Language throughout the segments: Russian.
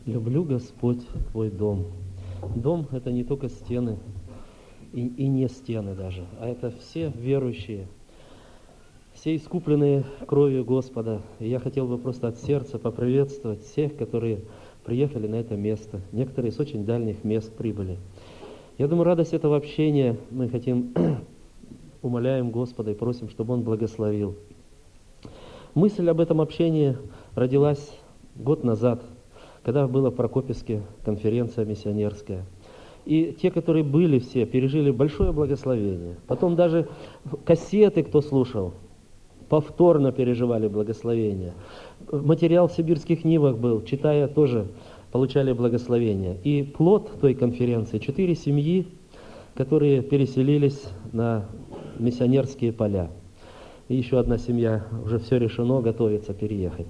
Люблю, Господь, Твой дом. Дом – это не только стены, и не стены даже, а это все верующие, все искупленные кровью Господа. И я хотел бы просто от сердца поприветствовать всех, которые приехали на это место. Некоторые с очень дальних мест прибыли. Я думаю, радость этого общения мы хотим, умоляем Господа и просим, чтобы Он благословил. Мысль об этом общении родилась год назад, когда была в Прокопьевске конференция миссионерская. И те, которые были все, пережили большое благословение. Потом даже кассеты, кто слушал, повторно переживали благословение. Материал в сибирских Нивах был, читая, тоже получали благословение. И плод той конференции – 4 семьи, которые переселились на миссионерские поля. И еще одна семья, уже все решено, готовится переехать.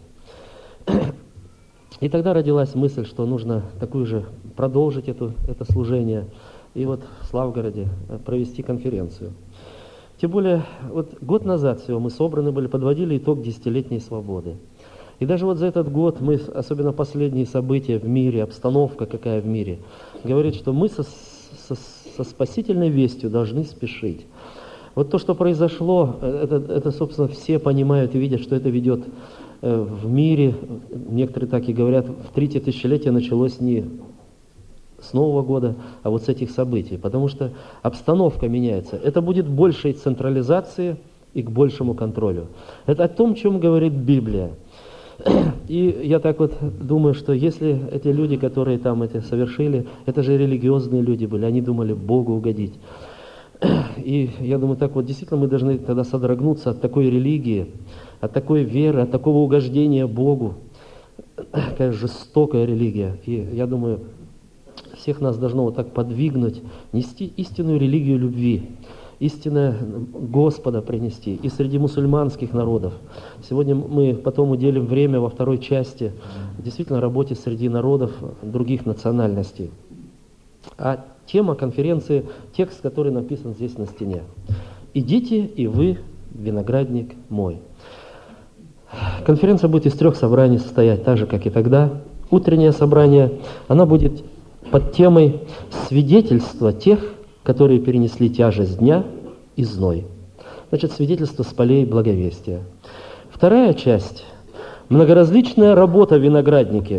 И тогда родилась мысль, что нужно такую же продолжить это служение и вот в Славгороде провести конференцию. Тем более, вот год назад всего мы собраны были, подводили итог 10-летней свободы. И даже вот за этот год мы, особенно последние события в мире, обстановка какая в мире, говорит, что мы со спасительной вестью должны спешить. Вот то, что произошло, это, собственно, все понимают и видят, что это ведет в мире. Некоторые так и говорят, в третье тысячелетие началось не с Нового года, а вот с этих событий. Потому что обстановка меняется. Это будет большей централизации и к большему контролю. Это о том, чем говорит Библия. И я так вот думаю, что если эти люди, которые там это совершили, это же религиозные люди были, они думали Богу угодить. И я думаю, так вот, действительно мы должны тогда содрогнуться от такой религии, от такой веры, от такого угождения Богу. Какая жестокая религия. И я думаю, всех нас должно вот так подвигнуть, нести истинную религию любви, истинное Господа принести и среди мусульманских народов. Сегодня мы потом уделим время во второй части действительно работе среди народов других национальностей. А тема конференции, текст, который написан здесь на стене. «Идите, и вы, виноградник мой». Конференция будет из 3 собраний состоять, так же, как и тогда. Утреннее собрание, она будет под темой «Свидетельство тех, которые перенесли тяжесть дня и зной». Значит, свидетельство с полей благовестия. Вторая часть – многоразличная работа в винограднике.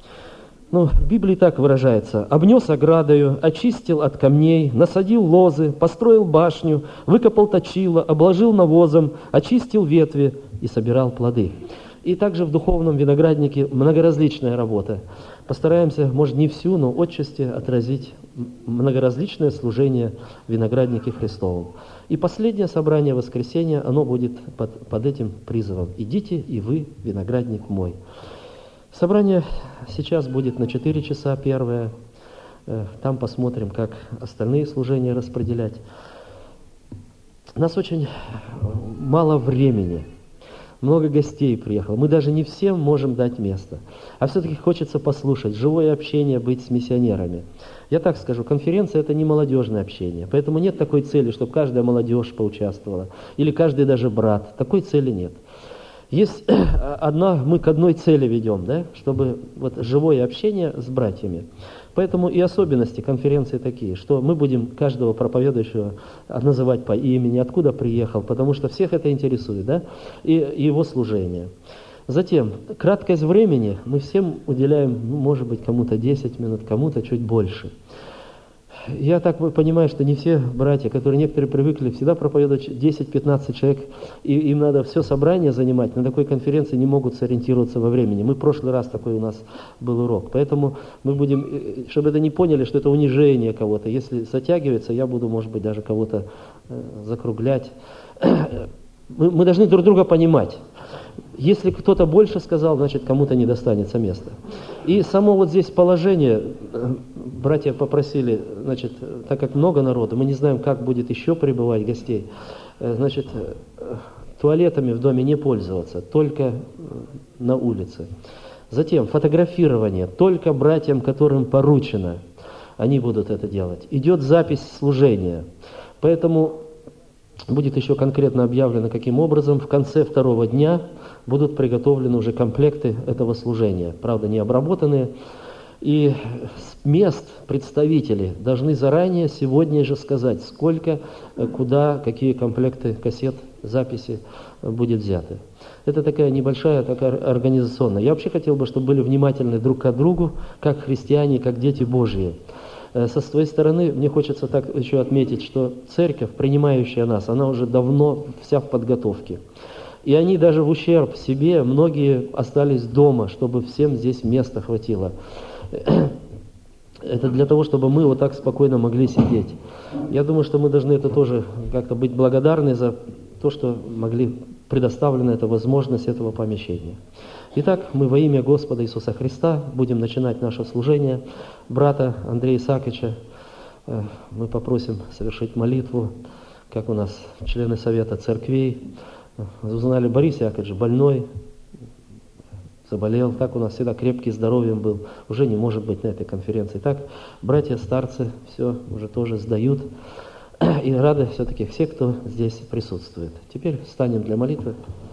В Библии так выражается: «Обнес оградою, очистил от камней, насадил лозы, построил башню, выкопал точило, обложил навозом, очистил ветви и собирал плоды». И также в духовном винограднике многоразличная работа. Постараемся, может, не всю, но отчасти отразить многоразличное служение в винограднике Христовом. И последнее собрание воскресенья, оно будет под этим призывом: «Идите, и вы, виноградник мой». Собрание сейчас будет на 4 часа первое. Там посмотрим, как остальные служения распределять. У нас очень мало времени. Много гостей приехало. Мы даже не всем можем дать место. А все-таки хочется послушать, живое общение, быть с миссионерами. Я так скажу, конференция – это не молодежное общение. Поэтому нет такой цели, чтобы каждая молодежь поучаствовала. Или каждый даже брат. Такой цели нет. Есть мы к одной цели ведем, да, чтобы вот живое общение с братьями. Поэтому и особенности конференции такие, что мы будем каждого проповедующего называть по имени, откуда приехал, потому что всех это интересует, да, и его служение. Затем, краткость времени мы всем уделяем, может быть, кому-то 10 минут, кому-то чуть больше. Я так понимаю, что не все братья, которые некоторые привыкли всегда проповедовать 10-15 человек, и им надо все собрание занимать, на такой конференции не могут сориентироваться во времени. В прошлый раз такой у нас был урок. Поэтому мы будем, чтобы это не поняли, что это унижение кого-то. Если затягивается, я буду, может быть, даже кого-то закруглять. Мы должны друг друга понимать. Если кто-то больше сказал, значит, кому-то не достанется места. И само вот здесь положение, братья попросили, значит, так как много народу, мы не знаем, как будет еще прибывать гостей, значит, туалетами в доме не пользоваться, только на улице. Затем фотографирование, только братьям, которым поручено, они будут это делать. Идет запись служения, поэтому будет еще конкретно объявлено, каким образом в конце 2-го дня будут приготовлены уже комплекты этого служения. Правда, не обработанные. И с мест представители должны заранее, сегодня же сказать, сколько, куда, какие комплекты кассет, записи будет взяты. Это такая небольшая, такая организационная. Я вообще хотел бы, чтобы были внимательны друг к другу, как христиане, как дети Божьи. Со своей стороны, мне хочется так еще отметить, что церковь, принимающая нас, она уже давно вся в подготовке. И они даже в ущерб себе, многие остались дома, чтобы всем здесь места хватило. Это для того, чтобы мы вот так спокойно могли сидеть. Я думаю, что мы должны это тоже как-то быть благодарны за то, что могли предоставлена эта возможность этого помещения. Итак, мы во имя Господа Иисуса Христа будем начинать наше служение. Брата Андрея Исааковича мы попросим совершить молитву, как у нас члены Совета Церквей. Узнали, Борис Яковлевич больной, заболел, так у нас всегда крепкий, здоровьем был, уже не может быть на этой конференции. Так, братья старцы все уже тоже сдают, и рады все-таки все, кто здесь присутствует. Теперь встанем для молитвы.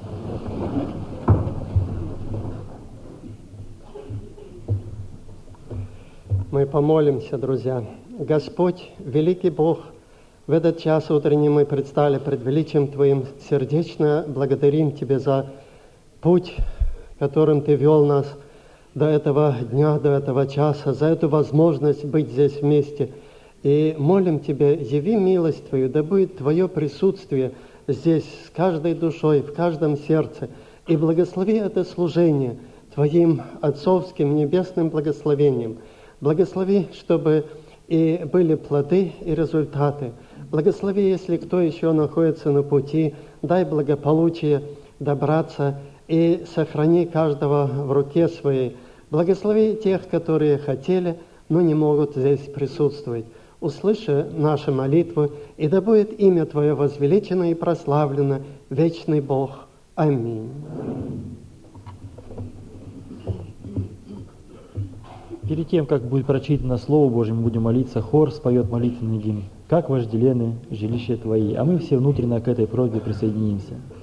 Мы помолимся, друзья. Господь, великий Бог, в этот час утренний мы предстали пред величием Твоим. Сердечно благодарим Тебя за путь, которым Ты вел нас до этого дня, до этого часа, за эту возможность быть здесь вместе. И молим Тебя, яви милость Твою, да будет Твое присутствие здесь с каждой душой, в каждом сердце. И благослови это служение Твоим отцовским небесным благословением. Благослови, чтобы и были плоды и результаты. Благослови, если кто еще находится на пути, дай благополучие добраться и сохрани каждого в руке своей. Благослови тех, которые хотели, но не могут здесь присутствовать. Услыши наши молитвы, и да будет имя Твое возвеличено и прославлено, вечный Бог. Аминь. Перед тем, как будет прочитано Слово Божье, мы будем молиться, хор споет молитвенный гимн «Как вожделенны жилища Твои», а мы все внутренно к этой просьбе присоединимся.